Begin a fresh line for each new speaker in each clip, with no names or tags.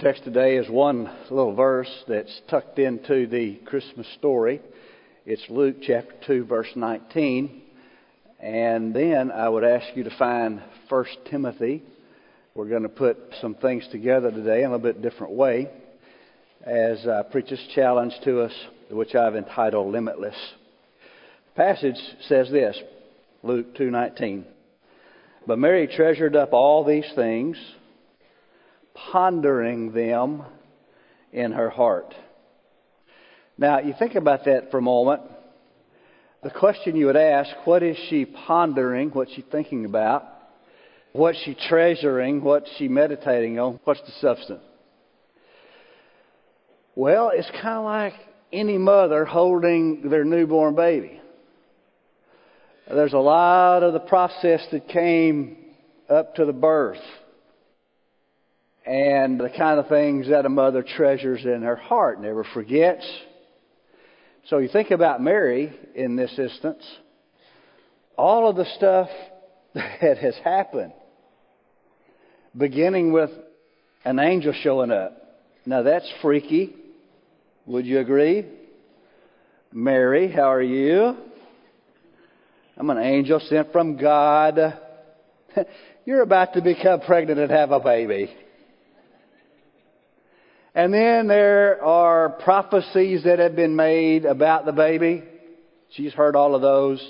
Text today is one little verse that's tucked into the Christmas story. It's Luke chapter 2, verse 19. And then I would ask you to find 1 Timothy. We're going to put some things together today in a little bit different way as I preach this challenge to us, which I've entitled Limitless. The passage says this, Luke 2:19. But Mary treasured up all these things, pondering them in her heart. Now, you think about that for a moment. The question you would ask, what is she pondering? What's she thinking about? What's she treasuring? What's she meditating on? What's the substance? Well, it's kind of like any mother holding their newborn baby. There's a lot of the process that came up to the birth and the kind of things that a mother treasures in her heart, never forgets. So you think about Mary in this instance, all of the stuff that has happened, beginning with an angel showing up. Now that's freaky. Would you agree? Mary, how are you? I'm an angel sent from God. You're about to become pregnant and have a baby. And then there are prophecies that have been made about the baby. She's heard all of those.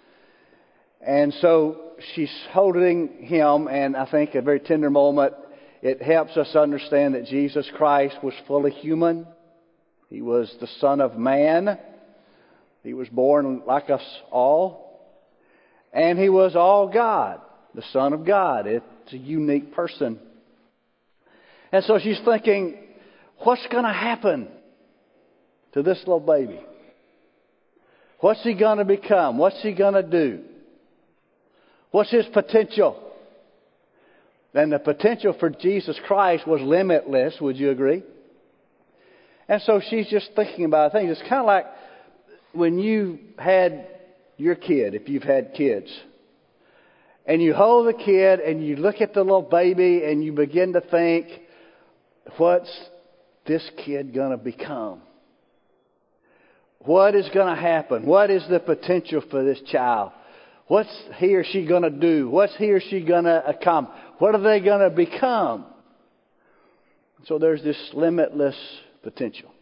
And so she's holding him, and I think a very tender moment. It helps us understand that Jesus Christ was fully human. He was the Son of Man. He was born like us all. And He was all God, the Son of God. It's a unique person. And so she's thinking, what's going to happen to this little baby? What's he going to become? What's he going to do? What's his potential? And the potential for Jesus Christ was limitless, would you agree? And so she's just thinking about things. It's kind of like when you had your kid, if you've had kids, and you hold the kid and you look at the little baby and you begin to think, what's this kid going to become? What is going to happen? What is the potential for this child? What's he or she going to do? What's he or she going to accomplish? What are they going to become? So there's this limitless potential.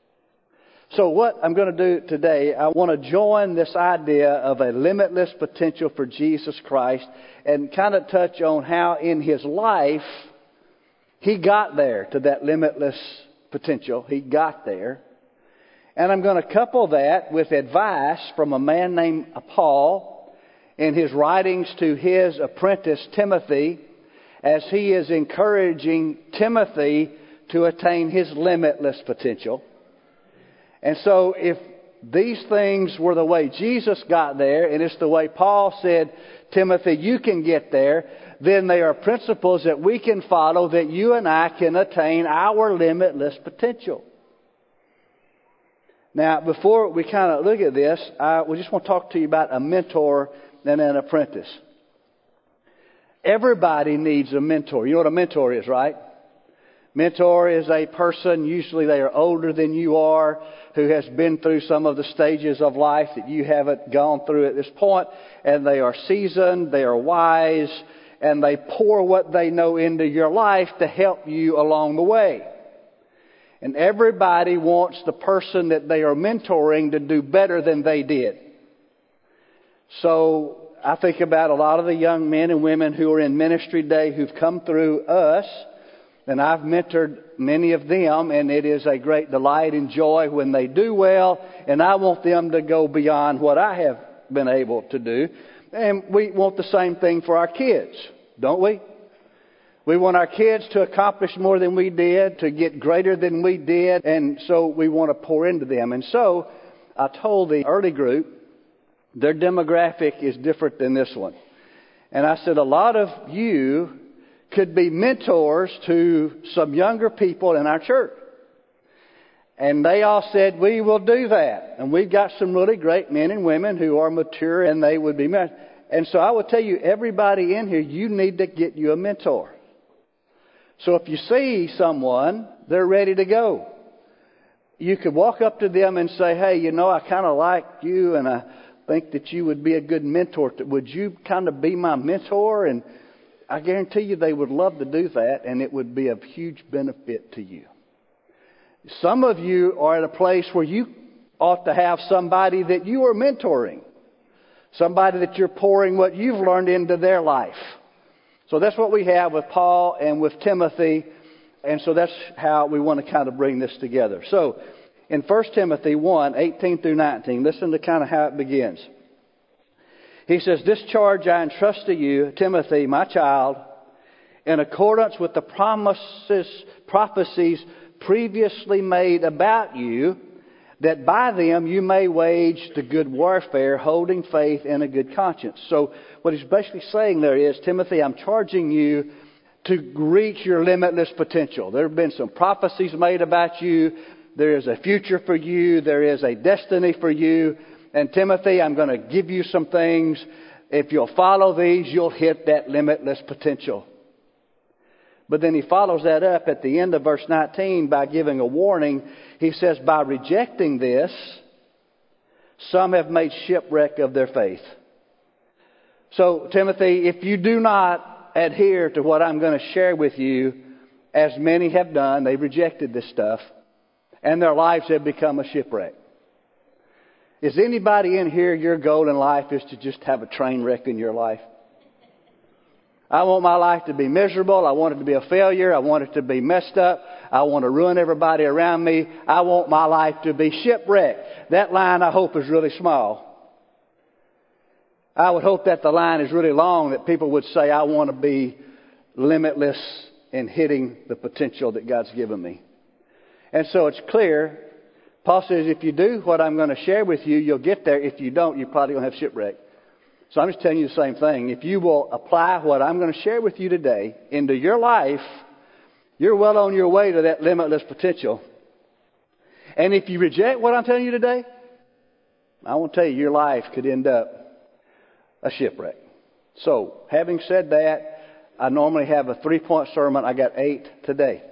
So what I'm going to do today, I want to join this idea of a limitless potential for Jesus Christ and kind of touch on how in His life He got there to that limitless potential. He got there. And I'm going to couple that with advice from a man named Paul in his writings to his apprentice Timothy as he is encouraging Timothy to attain his limitless potential. And so if these things were the way Jesus got there, and it's the way Paul said, Timothy, you can get there, then they are principles that we can follow that you and I can attain our limitless potential. Now, before we kind of look at this, we just want to talk to you about a mentor and an apprentice. Everybody needs a mentor. You know what a mentor is, right? Mentor is a person, usually they are older than you are, who has been through some of the stages of life that you haven't gone through at this point, and they are seasoned, they are wise, and they pour what they know into your life to help you along the way. And everybody wants the person that they are mentoring to do better than they did. So I think about a lot of the young men and women who are in ministry today who've come through us. And I've mentored many of them, and it is a great delight and joy when they do well. And I want them to go beyond what I have been able to do. And we want the same thing for our kids, don't we? We want our kids to accomplish more than we did, to get greater than we did. And so we want to pour into them. And so I told the early group, their demographic is different than this one. And I said, a lot of you could be mentors to some younger people in our church. And they all said, we will do that. And we've got some really great men and women who are mature and they would be mentors. And so I would tell you, everybody in here, you need to get you a mentor. So if you see someone, they're ready to go. You could walk up to them and say, hey, you know, I kind of like you and I think that you would be a good mentor. Would you kind of be my mentor? And I guarantee you they would love to do that, and it would be of huge benefit to you. Some of you are at a place where you ought to have somebody that you are mentoring. Somebody that you're pouring what you've learned into their life. So that's what we have with Paul and with Timothy. And so that's how we want to kind of bring this together. So in 1 Timothy 1, 18 through 19, listen to kind of how it begins. He says, this charge I entrust to you, Timothy, my child, in accordance with the prophecies previously made about you, that by them you may wage the good warfare, holding faith and a good conscience. So what he's basically saying there is, Timothy, I'm charging you to reach your limitless potential. There have been some prophecies made about you. There is a future for you. There is a destiny for you. And Timothy, I'm going to give you some things. If you'll follow these, you'll hit that limitless potential. But then he follows that up at the end of verse 19 by giving a warning. He says, by rejecting this, some have made shipwreck of their faith. So, Timothy, if you do not adhere to what I'm going to share with you, as many have done, they've rejected this stuff, and their lives have become a shipwreck. Is anybody in here, your goal in life is to just have a train wreck in your life? I want my life to be miserable. I want it to be a failure. I want it to be messed up. I want to ruin everybody around me. I want my life to be shipwrecked. That line, I hope, is really small. I would hope that the line is really long, that people would say, I want to be limitless in hitting the potential that God's given me. And so it's clear. Paul says, if you do what I'm going to share with you, you'll get there. If you don't, you're probably going to have shipwreck. So I'm just telling you the same thing. If you will apply what I'm going to share with you today into your life, you're well on your way to that limitless potential. And if you reject what I'm telling you today, I want to tell you, your life could end up a shipwreck. So, having said that, I normally have a 3-point sermon. I got 8 today.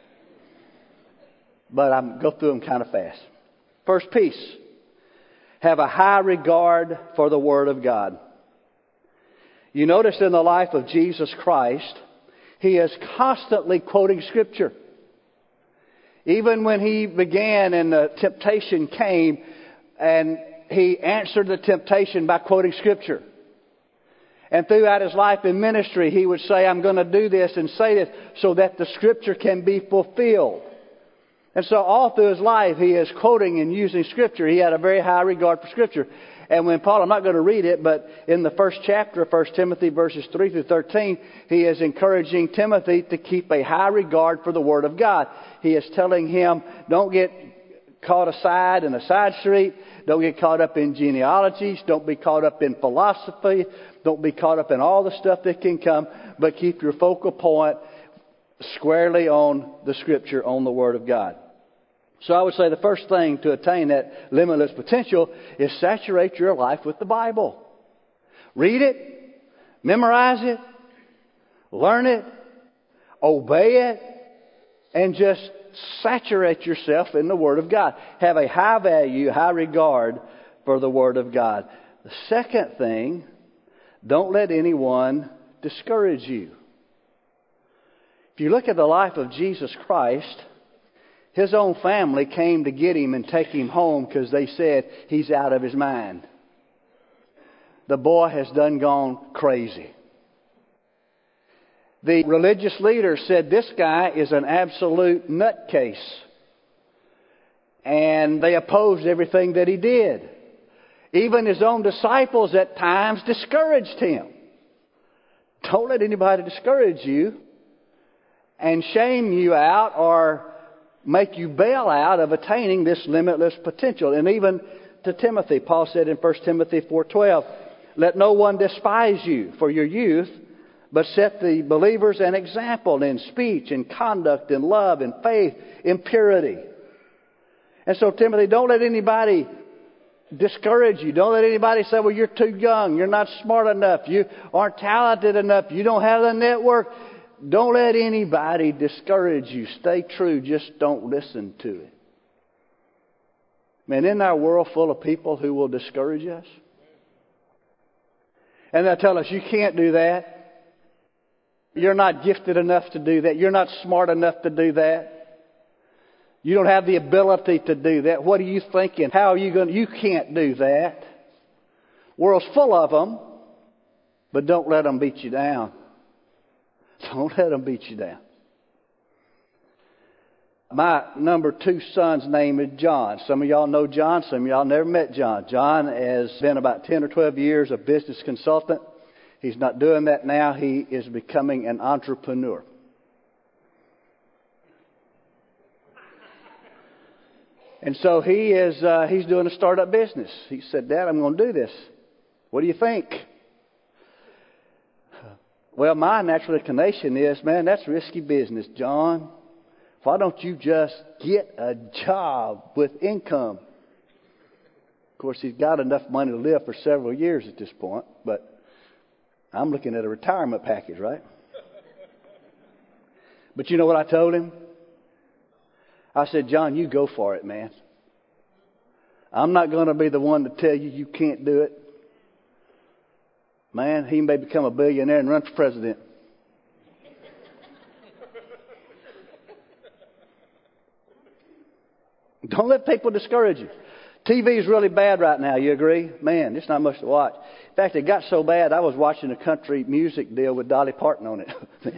But I'm go through them kind of fast. First piece, have a high regard for the Word of God. You notice in the life of Jesus Christ, He is constantly quoting Scripture. Even when He began and the temptation came, and He answered the temptation by quoting Scripture. And throughout His life in ministry, He would say, I'm going to do this and say this so that the Scripture can be fulfilled. And so all through His life, He is quoting and using Scripture. He had a very high regard for Scripture. And when Paul, I'm not going to read it, but in the first chapter of 1 Timothy verses 3 through 13, he is encouraging Timothy to keep a high regard for the Word of God. He is telling him, don't get caught aside in a side street. Don't get caught up in genealogies. Don't be caught up in philosophy. Don't be caught up in all the stuff that can come, but keep your focal point squarely on the Scripture, on the Word of God. So I would say the first thing to attain that limitless potential is saturate your life with the Bible. Read it, memorize it, learn it, obey it, and just saturate yourself in the Word of God. Have a high value, high regard for the Word of God. The second thing, don't let anyone discourage you. If you look at the life of Jesus Christ, His own family came to get Him and take Him home because they said He's out of his mind. The boy has done gone crazy. The religious leaders said this guy is an absolute nutcase. And they opposed everything that he did. Even His own disciples at times discouraged Him. Don't let anybody discourage you and shame you out or make you bail out of attaining this limitless potential. And even to Timothy, Paul said in 1 Timothy 4:12, let no one despise you for your youth, but set the believers an example in speech, in conduct, in love, in faith, in purity. And so, Timothy, don't let anybody discourage you. Don't let anybody say, well, you're too young. You're not smart enough. You aren't talented enough. You don't have the network. Don't let anybody discourage you. Stay true. Just don't listen to it. Man, isn't our world full of people who will discourage us? And they'll tell us, you can't do that. You're not gifted enough to do that. You're not smart enough to do that. You don't have the ability to do that. What are you thinking? How are you going to? You can't do that. The world's full of them, but don't let them beat you down. Don't let them beat you down. My number 2 son's name is John. Some of y'all know John. Some of y'all never met John. John has been about 10 or 12 years a business consultant. He's not doing that now. He is becoming an entrepreneur. And so he's doing a startup business. He said, Dad, I'm going to do this. What do you think? Well, my natural inclination is, man, that's risky business, John. Why don't you just get a job with income? Of course, he's got enough money to live for several years at this point, but I'm looking at a retirement package, right? But you know what I told him? I said, John, you go for it, man. I'm not going to be the one to tell you you can't do it. Man, he may become a billionaire and run for president. Don't let people discourage you. TV is really bad right now, you agree? Man, there's not much to watch. In fact, it got so bad, I was watching a country music deal with Dolly Parton on it.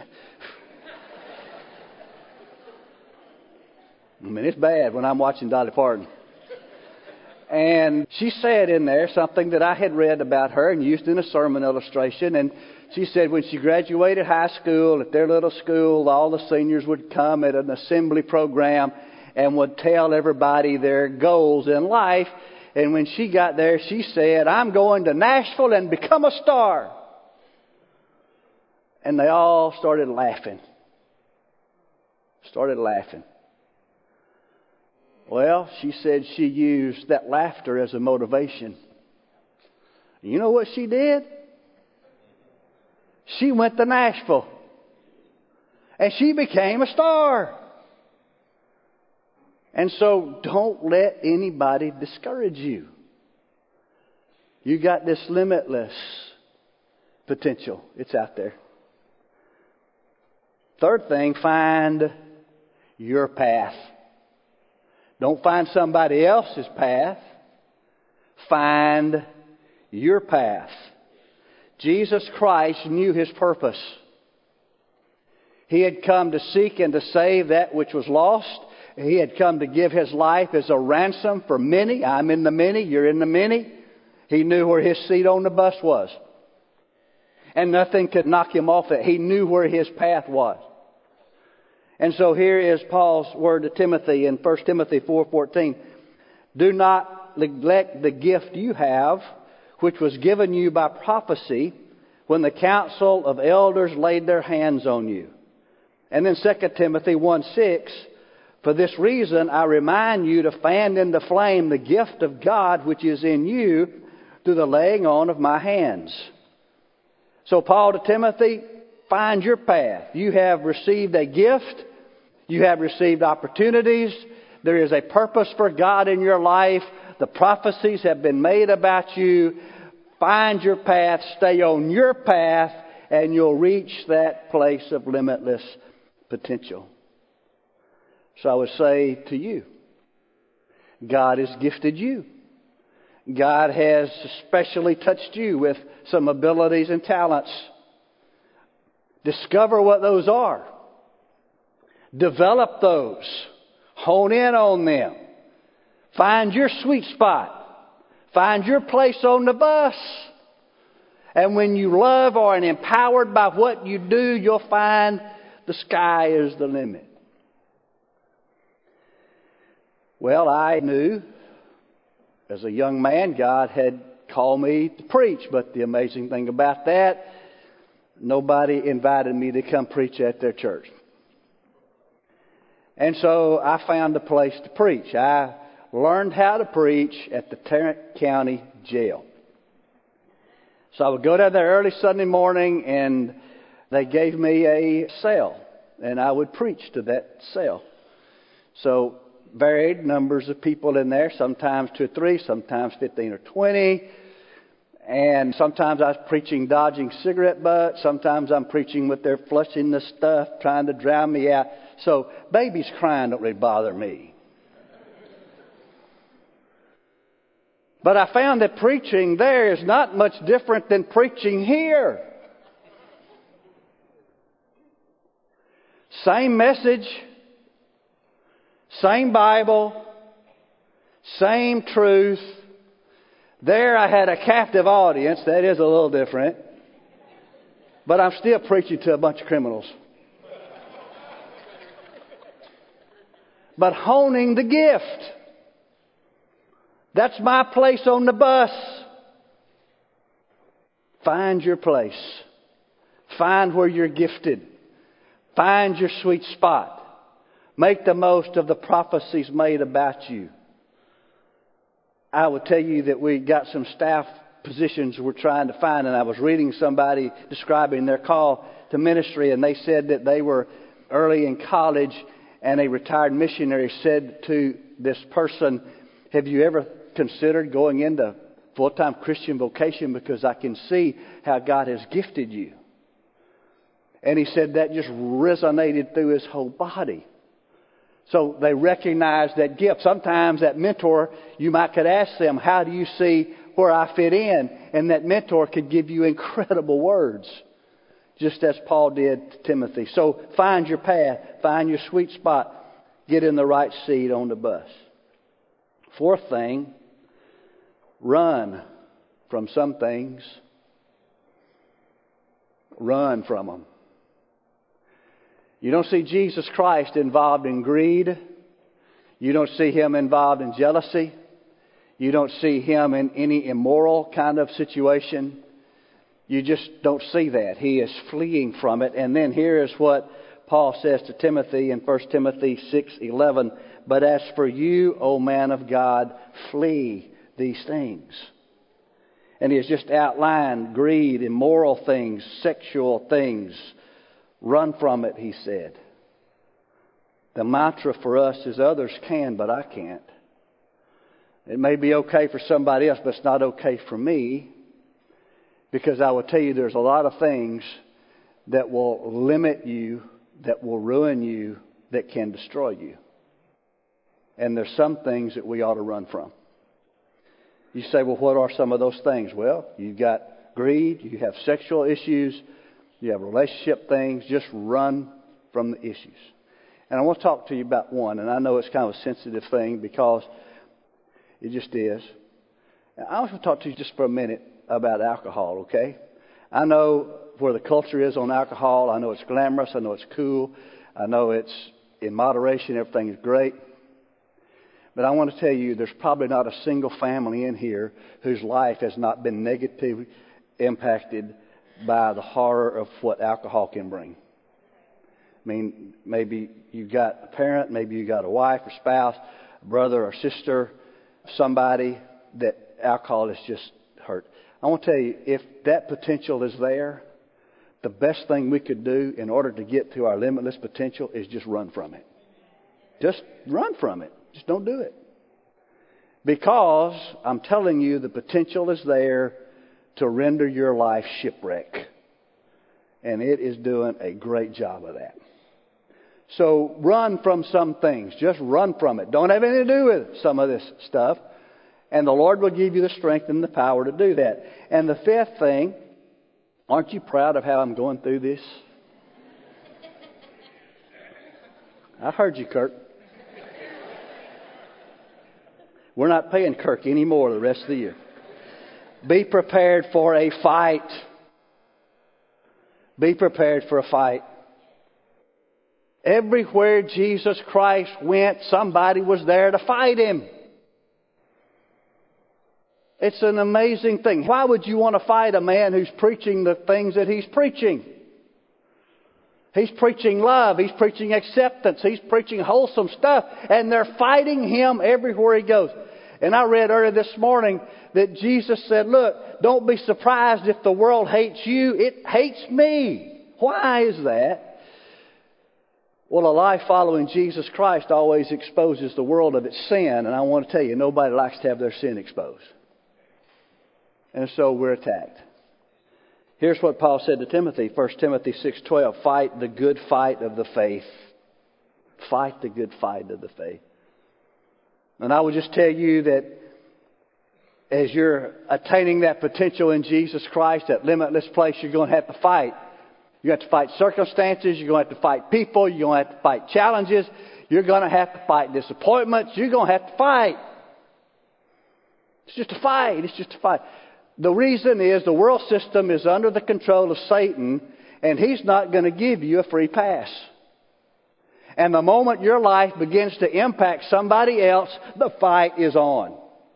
I mean, it's bad when I'm watching Dolly Parton. And she said in there something that I had read about her and used in a sermon illustration. And she said when she graduated high school, at their little school, all the seniors would come at an assembly program and would tell everybody their goals in life. And when she got there, she said, I'm going to Nashville and become a star. And they all started laughing. Well, she said she used that laughter as a motivation. You know what she did? She went to Nashville. And she became a star. And so don't let anybody discourage you. You got this limitless potential. It's out there. Third thing, find your path. Don't find somebody else's path. Find your path. Jesus Christ knew His purpose. He had come to seek and to save that which was lost. He had come to give His life as a ransom for many. I'm in the many, you're in the many. He knew where His seat on the bus was. And nothing could knock Him off it. He knew where His path was. And so here is Paul's word to Timothy in 1 Timothy 4:14. Do not neglect the gift you have, which was given you by prophecy when the council of elders laid their hands on you. And then 2 Timothy 1:6. For this reason, I remind you to fan into flame the gift of God which is in you through the laying on of my hands. So Paul to Timothy, find your path. You have received a gift. You have received opportunities. There is a purpose for God in your life. The prophecies have been made about you. Find your path. Stay on your path. And you'll reach that place of limitless potential. So I would say to you, God has gifted you. God has especially touched you with some abilities and talents. Discover what those are. Develop those. Hone in on them. Find your sweet spot. Find your place on the bus. And when you love or are empowered by what you do, you'll find the sky is the limit. Well, I knew as a young man God had called me to preach. But the amazing thing about that, nobody invited me to come preach at their church. And so I found a place to preach. I learned how to preach at the Tarrant County Jail. So I would go down there early Sunday morning and They gave me a cell, and I would preach to that cell. So varied numbers of people in there, sometimes 2 or 3, sometimes 15 or 20. And sometimes I was preaching dodging cigarette butts. Sometimes I'm preaching with their flushing the stuff, trying to drown me out. So babies crying don't really bother me. But I found that preaching there is not much different than preaching here. Same message, same Bible, same truth. There I had a captive audience. That is a little different. But I'm still preaching to a bunch of criminals. But honing the gift. That's my place on the bus. Find your place. Find where you're gifted. Find your sweet spot. Make the most of the prophecies made about you. I would tell you that we got some staff positions we're trying to find, and I was reading somebody describing their call to ministry, and they said that they were early in college, and a retired missionary said to this person, "Have you ever considered going into full-time Christian vocation, because I can see how God has gifted you?" And he said that just resonated through his whole body. So they recognize that gift. Sometimes that mentor, you might could ask them, "How do you see where I fit in?" And that mentor could give you incredible words, just as Paul did to Timothy. So find your path, find your sweet spot, get in the right seat on the bus. Fourth thing, run from some things. Run from them. You don't see Jesus Christ involved in greed. You don't see Him involved in jealousy. You don't see Him in any immoral kind of situation. You just don't see that. He is fleeing from it. And then here is what Paul says to Timothy in 1 Timothy 6:11. "But as for you, O man of God, flee these things." And he has just outlined greed, immoral things, sexual things. Run from it, he said. The mantra for us is others can, but I can't. It may be okay for somebody else, but it's not okay for me. Because I will tell you, there's a lot of things that will limit you, that will ruin you, that can destroy you. And there's some things that we ought to run from. You say, well, what are some of those things? Well, you've got greed, you have sexual issues, you have relationship things. Just run from the issues. And I want to talk to you about one, and I know it's kind of a sensitive thing because it just is. I want to talk to you just for a minute about alcohol, okay? I know where the culture is on alcohol. I know it's glamorous. I know it's cool. I know it's in moderation. Everything is great. But I want to tell you, there's probably not a single family in here whose life has not been negatively impacted by the horror of what alcohol can bring. I mean, maybe you've got a parent, maybe you've got a wife or spouse, a brother or sister, somebody that alcohol has just hurt. I want to tell you, if that potential is there, the best thing we could do in order to get to our limitless potential is just run from it. Just run from it. Just don't do it. Because I'm telling you, the potential is there to render your life shipwreck. And it is doing a great job of that. So run from some things. Just run from it. Don't have anything to do with some of this stuff. And the Lord will give you the strength and the power to do that. And the fifth thing, aren't you proud of how I'm going through this? I heard you, Kirk. We're not paying Kirk anymore the rest of the year. Be prepared for a fight. Be prepared for a fight. Everywhere Jesus Christ went, somebody was there to fight Him. It's an amazing thing. Why would you want to fight a man who's preaching the things that He's preaching? He's preaching love. He's preaching acceptance. He's preaching wholesome stuff. And they're fighting Him everywhere He goes. And I read earlier this morning that Jesus said, look, don't be surprised if the world hates you. It hates me. Why is that? Well, a life following Jesus Christ always exposes the world of its sin, and I want to tell you, nobody likes to have their sin exposed. And so we're attacked. Here's what Paul said to Timothy, 1 Timothy 6:12, fight the good fight of the faith. Fight the good fight of the faith. And I will just tell you that as you're attaining that potential in Jesus Christ, that limitless place, you're going to have to fight. You have to fight circumstances. You're going to have to fight people. You're going to have to fight challenges. You're going to have to fight disappointments. You're going to have to fight. It's just a fight. It's just a fight. The reason is the world system is under the control of Satan, and he's not going to give you a free pass. And the moment your life begins to impact somebody else, the fight is on.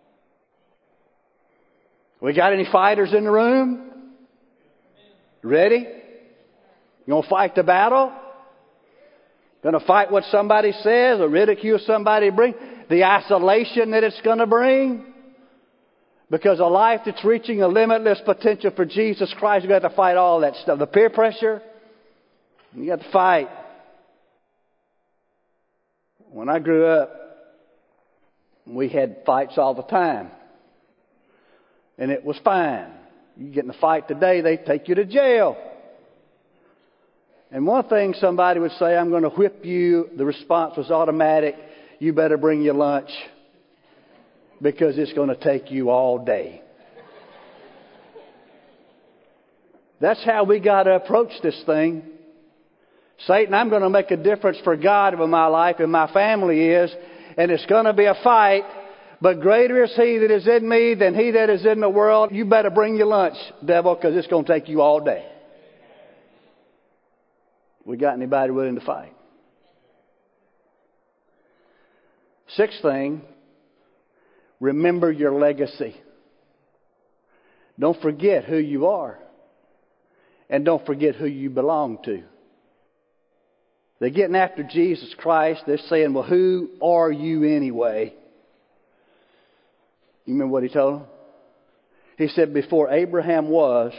We got any fighters in the room? Ready? You going to fight the battle? Going to fight what somebody says or ridicule somebody brings? The isolation that it's going to bring? Because a life that's reaching a limitless potential for Jesus Christ, you've got to fight all that stuff. The peer pressure, you got to fight. When I grew up, we had fights all the time. And it was fine. You get in a fight today, they take you to jail. And one thing somebody would say, I'm going to whip you. The response was automatic. You better bring your lunch because it's going to take you all day. That's how we got to approach this thing. Satan, I'm going to make a difference for God in my life and my family is, and it's going to be a fight, but greater is He that is in me than he that is in the world. You better bring your lunch, devil, because it's going to take you all day. We got anybody willing to fight? Sixth thing, remember your legacy. Don't forget who you are. And don't forget who you belong to. They're getting after Jesus Christ. They're saying, well, who are you anyway? You remember what He told them? He said, before Abraham was,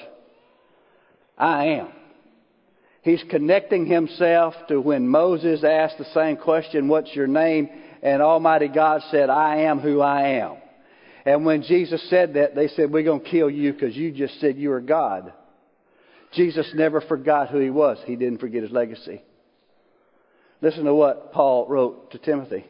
I am. He's connecting Himself to when Moses asked the same question, what's your name? And Almighty God said, I am who I am. And when Jesus said that, they said, we're going to kill you because you just said you were God. Jesus never forgot who He was. He didn't forget His legacy. Listen to what Paul wrote to Timothy.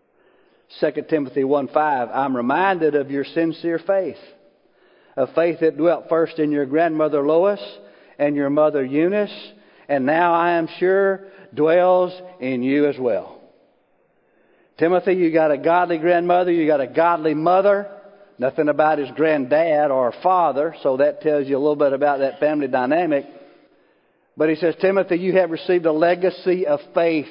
2 Timothy 1:5, I'm reminded of your sincere faith, a faith that dwelt first in your grandmother Lois and your mother Eunice, and now I am sure dwells in you as well. Timothy, you got a godly grandmother, you got a godly mother. Nothing about his granddad or father, so that tells you a little bit about that family dynamic. But he says, Timothy, you have received a legacy of faith.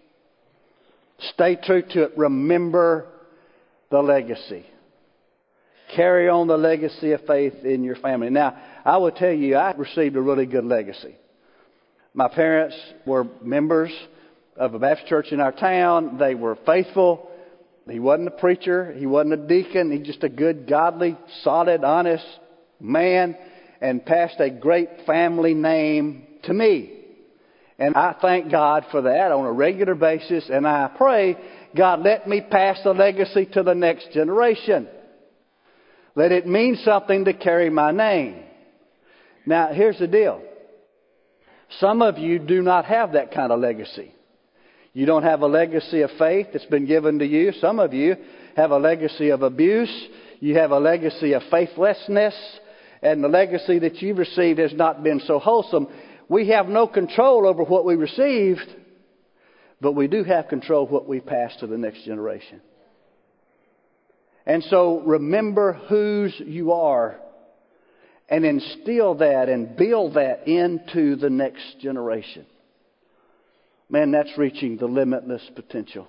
Stay true to it. Remember the legacy. Carry on the legacy of faith in your family. Now, I will tell you, I received a really good legacy. My parents were members of a Baptist church in our town. They were faithful. He wasn't a preacher. He wasn't a deacon. He's just a good, godly, solid, honest man and passed a great family name to me. And I thank God for that on a regular basis. And I pray, God, let me pass the legacy to the next generation. Let it mean something to carry my name. Now, here's the deal. Some of you do not have that kind of legacy. You don't have a legacy of faith that's been given to you. Some of you have a legacy of abuse. You have a legacy of faithlessness. And the legacy that you've received has not been so wholesome. We have no control over what we received, but we do have control of what we pass to the next generation. And so remember whose you are and instill that and build that into the next generation. Man, that's reaching the limitless potential.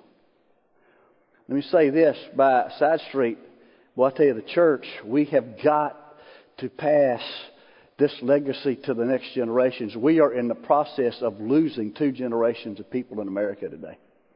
Let me say this by side street. Well, I tell you, the church, we have got to pass this legacy to the next generations. We are in the process of losing 2 generations of people in America today.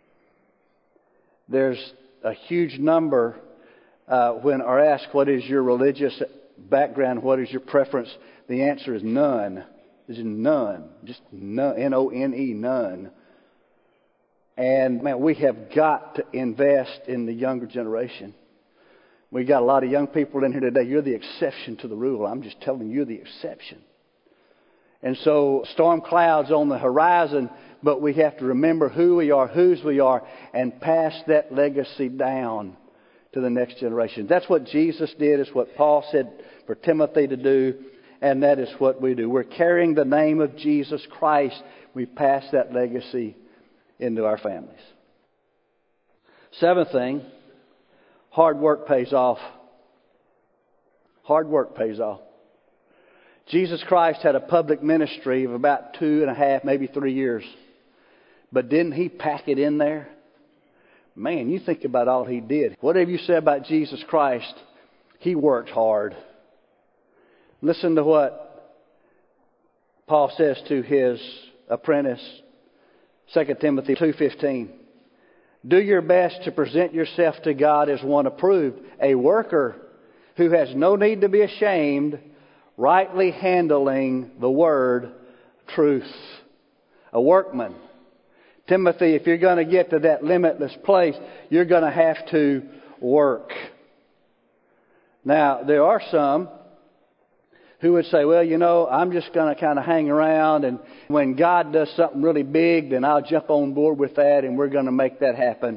There's a huge number when are asked, what is your religious background? What is your preference? The answer is none. There's none. Just none. N-O-N-E, none. And, man, we have got to invest in the younger generation. We got a lot of young people in here today. You're the exception to the rule. I'm just telling you, you're the exception. And so storm clouds on the horizon, but we have to remember who we are, whose we are, and pass that legacy down to the next generation. That's what Jesus did. It's what Paul said for Timothy to do, and that is what we do. We're carrying the name of Jesus Christ. We pass that legacy into our families. Seventh thing, hard work pays off. Hard work pays off. Jesus Christ had a public ministry of about 2.5, maybe 3 years. But didn't He pack it in there? Man, you think about all He did. Whatever you say about Jesus Christ, He worked hard. Listen to what Paul says to his apprentice, 2 Timothy 2:15. Do your best to present yourself to God as one approved, a worker who has no need to be ashamed, rightly handling the word truth. A workman. Timothy, if you're going to get to that limitless place, you're going to have to work. Now, there are some who would say, well, you know, I'm just going to kind of hang around, and when God does something really big, then I'll jump on board with that, and we're going to make that happen.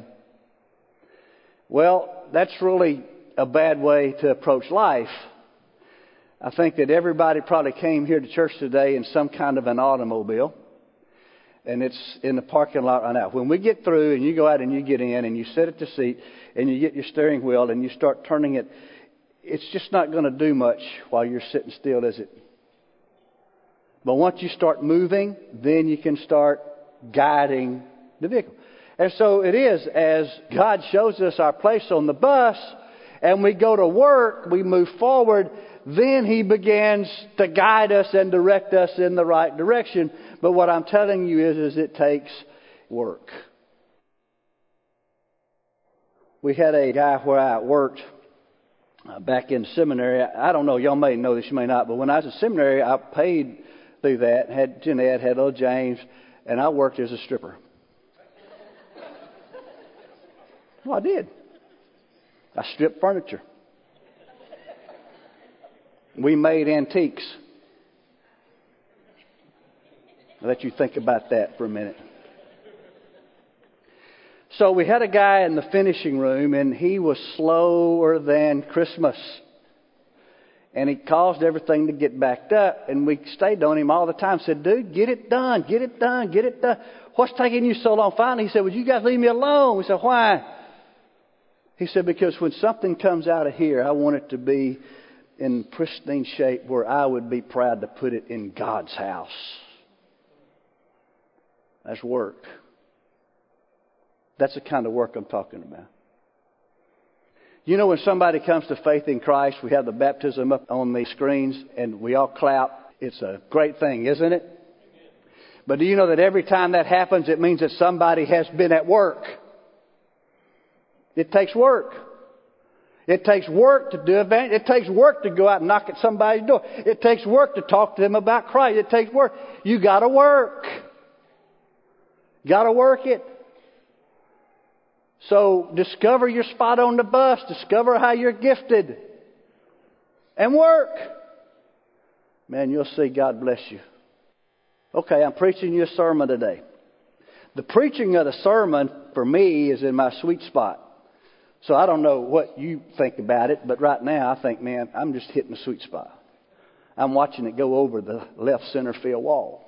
Well, that's really a bad way to approach life. I think that everybody probably came here to church today in some kind of an automobile, and it's in the parking lot right now. When we get through and you go out and you get in and you sit at the seat and you get your steering wheel and you start turning it, it's just not going to do much while you're sitting still, is it? But once you start moving, then you can start guiding the vehicle. And so it is, as God shows us our place on the bus and we go to work, we move forward, then He begins to guide us and direct us in the right direction. But what I'm telling you is it takes work. We had a guy where I worked back in seminary. I don't know, y'all may know this, you may not, but when I was in seminary, I paid through that. Had Jeanette, had little James, and I worked as a stripper. Well, I did. I stripped furniture. We made antiques. I'll let you think about that for a minute. So we had a guy in the finishing room, and he was slower than Christmas. And he caused everything to get backed up, and we stayed on him all the time. Said, dude, get it done, get it done, get it done. What's taking you so long? Finally, he said, would you guys leave me alone? We said, why? He said, because when something comes out of here, I want it to be in pristine shape where I would be proud to put it in God's house. That's work. That's the kind of work I'm talking about. You know, when somebody comes to faith in Christ, we have the baptism up on the screens and we all clap. It's a great thing, isn't it? But do you know that every time that happens, it means that somebody has been at work? It takes work. It takes work to do events. It takes work to go out and knock at somebody's door. It takes work to talk to them about Christ. It takes work. You got to work. Got to work it. So discover your spot on the bus. Discover how you're gifted. And work. Man, you'll see God bless you. Okay, I'm preaching you a sermon today. The preaching of the sermon, for me, is in my sweet spot. So I don't know what you think about it, but right now I think, man, I'm just hitting the sweet spot. I'm watching it go over the left center field wall.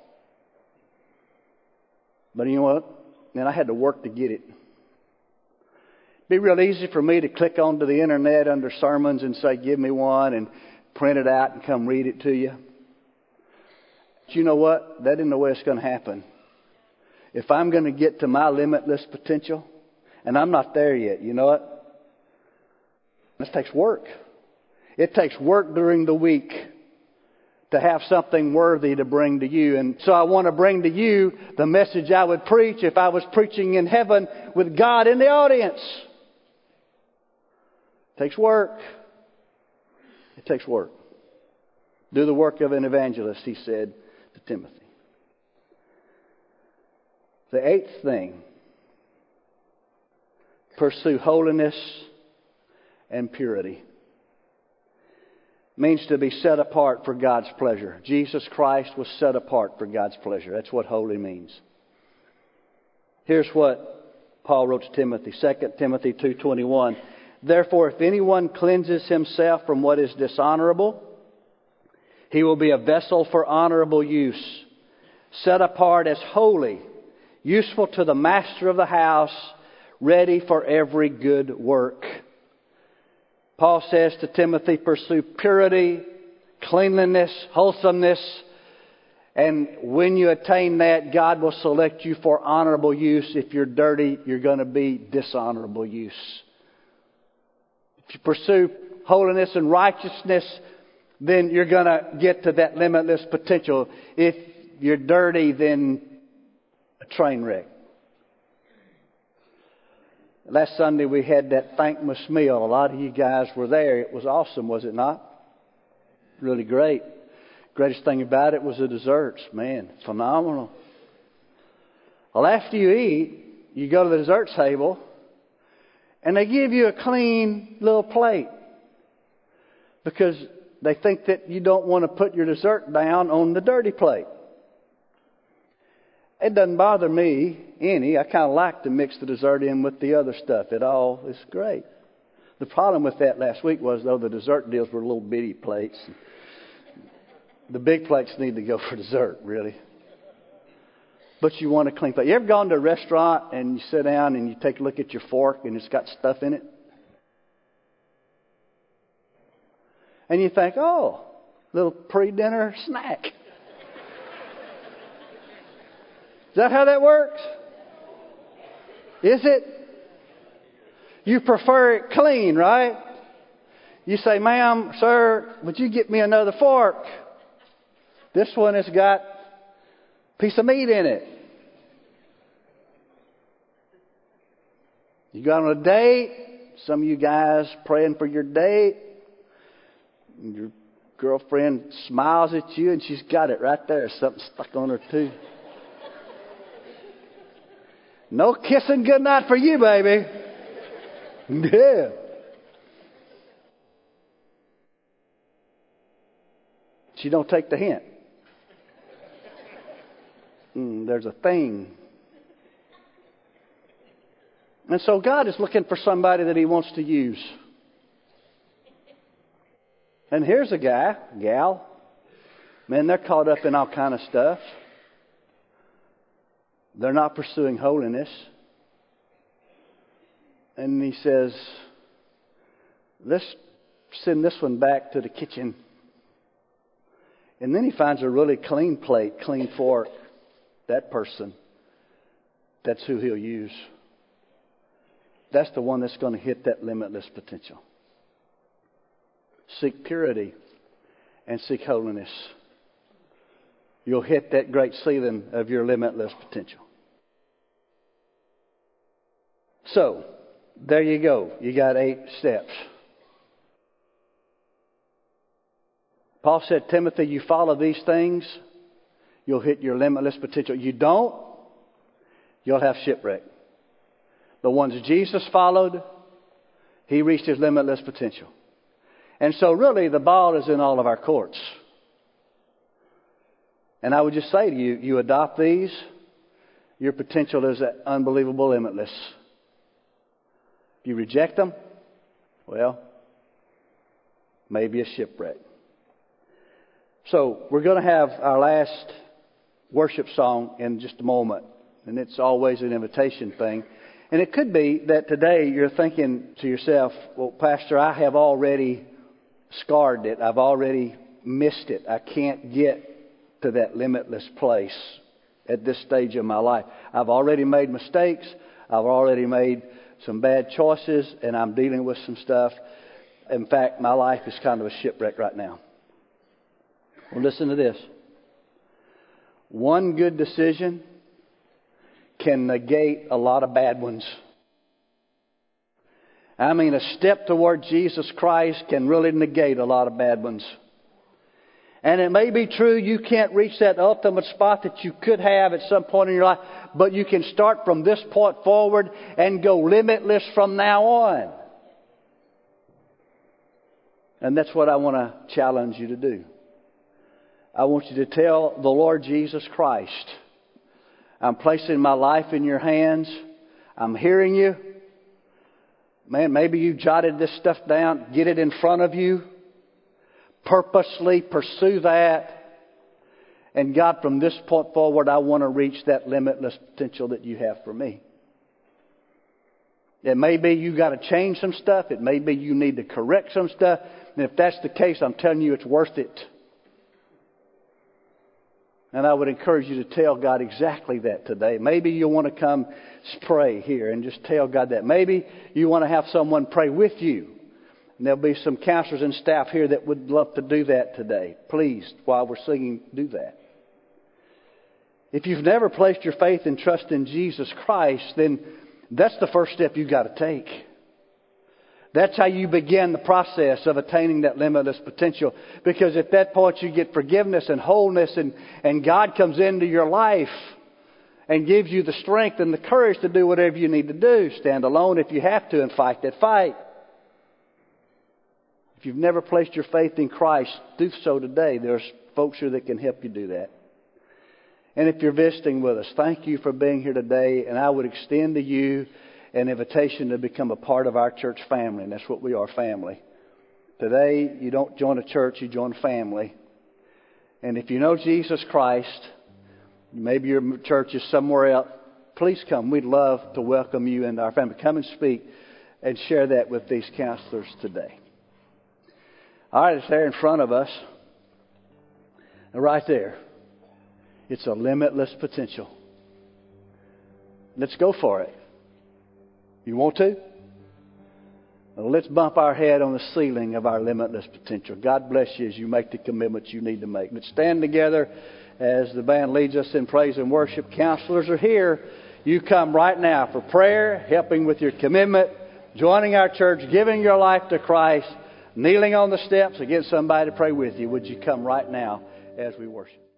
But you know what? Man, I had to work to get it. It'd be real easy for me to click onto the internet under sermons and say, give me one, and print it out and come read it to you. But you know what? That isn't the way it's going to happen. If I'm going to get to my limitless potential, and I'm not there yet, you know what? This takes work. It takes work during the week to have something worthy to bring to you. And so I want to bring to you the message I would preach if I was preaching in heaven with God in the audience. It takes work. It takes work. Do the work of an evangelist, he said to Timothy. The eighth thing, pursue holiness and purity. Means to be set apart for God's pleasure. Jesus Christ was set apart for God's pleasure. That's what holy means. Here's what Paul wrote to Timothy, 2 Timothy 2:21. Therefore, if anyone cleanses himself from what is dishonorable, he will be a vessel for honorable use, set apart as holy, useful to the master of the house, ready for every good work. Paul says to Timothy, pursue purity, cleanliness, wholesomeness, and when you attain that, God will select you for honorable use. If you're dirty, you're going to be dishonorable use. If you pursue holiness and righteousness, then you're going to get to that limitless potential. If you're dirty, then a train wreck. Last Sunday we had that Thankmas meal. A lot of you guys were there. It was awesome, was it not? Really great. Greatest thing about it was the desserts. Man, phenomenal. Well, after you eat, you go to the dessert table and they give you a clean little plate because they think that you don't want to put your dessert down on the dirty plate. It doesn't bother me any. I kind of like to mix the dessert in with the other stuff. It all is great. The problem with that last week was, though, the dessert deals were little bitty plates. The big plates need to go for dessert, really. But you want a clean plate. You ever gone to a restaurant and you sit down and you take a look at your fork and it's got stuff in it? And you think, oh, little pre-dinner snack. Is that how that works? Is it? You prefer it clean, right? You say, ma'am, sir, would you get me another fork? This one has got a piece of meat in it. You got on a date. Some of you guys praying for your date. Your girlfriend smiles at you and she's got it right there. Something stuck on her too. No kissing goodnight for you, baby. Yeah. She don't take the hint. There's a thing. And so God is looking for somebody that He wants to use. And here's a guy, gal. Man, they're caught up in all kind of stuff. They're not pursuing holiness. And He says, let's send this one back to the kitchen. And then He finds a really clean plate, clean fork. That person, that's who He'll use. That's the one that's going to hit that limitless potential. Seek purity and seek holiness. You'll hit that great ceiling of your limitless potential. So, there you go. You got 8 steps. Paul said, Timothy, you follow these things, you'll hit your limitless potential. You don't, you'll have shipwreck. The ones Jesus followed, He reached His limitless potential. And so really the ball is in all of our courts. And I would just say to you, you adopt these, your potential is unbelievable, limitless. If you reject them, well, maybe a shipwreck. So we're going to have our last worship song in just a moment. And it's always an invitation thing. And it could be that today you're thinking to yourself, well, Pastor, I have already scarred it. I've already missed it. I can't get to that limitless place at this stage of my life. I've already made mistakes. I've already made some bad choices, and I'm dealing with some stuff. In fact, my life is kind of a shipwreck right now. Well, listen to this. One good decision can negate a lot of bad ones. I mean, a step toward Jesus Christ can really negate a lot of bad ones. And it may be true you can't reach that ultimate spot that you could have at some point in your life, but you can start from this point forward and go limitless from now on. And that's what I want to challenge you to do. I want you to tell the Lord Jesus Christ, I'm placing my life in your hands. I'm hearing you. Man, maybe you jotted this stuff down. Get it in front of you. Purposely pursue that. And God, from this point forward, I want to reach that limitless potential that you have for me. It may be you got to change some stuff. It may be you need to correct some stuff. And if that's the case, I'm telling you it's worth it. And I would encourage you to tell God exactly that today. Maybe you want to come pray here and just tell God that. Maybe you want to have someone pray with you. And there'll be some counselors and staff here that would love to do that today. Please, while we're singing, do that. If you've never placed your faith and trust in Jesus Christ, then that's the first step you've got to take. That's how you begin the process of attaining that limitless potential. Because at that point you get forgiveness and wholeness, and God comes into your life and gives you the strength and the courage to do whatever you need to do. Stand alone if you have to and fight that fight. If you've never placed your faith in Christ, do so today. There's folks here that can help you do that. And if you're visiting with us, thank you for being here today. And I would extend to you an invitation to become a part of our church family. And that's what we are, family. Today, you don't join a church, you join a family. And if you know Jesus Christ, maybe your church is somewhere else, please come. We'd love to welcome you into our family. Come and speak and share that with these counselors today. All right, it's there in front of us. And right there. It's a limitless potential. Let's go for it. You want to? Well, let's bump our head on the ceiling of our limitless potential. God bless you as you make the commitments you need to make. Let's stand together as the band leads us in praise and worship. Counselors are here. You come right now for prayer, helping with your commitment, joining our church, giving your life to Christ, kneeling on the steps, or get somebody to pray with you. Would you come right now as we worship?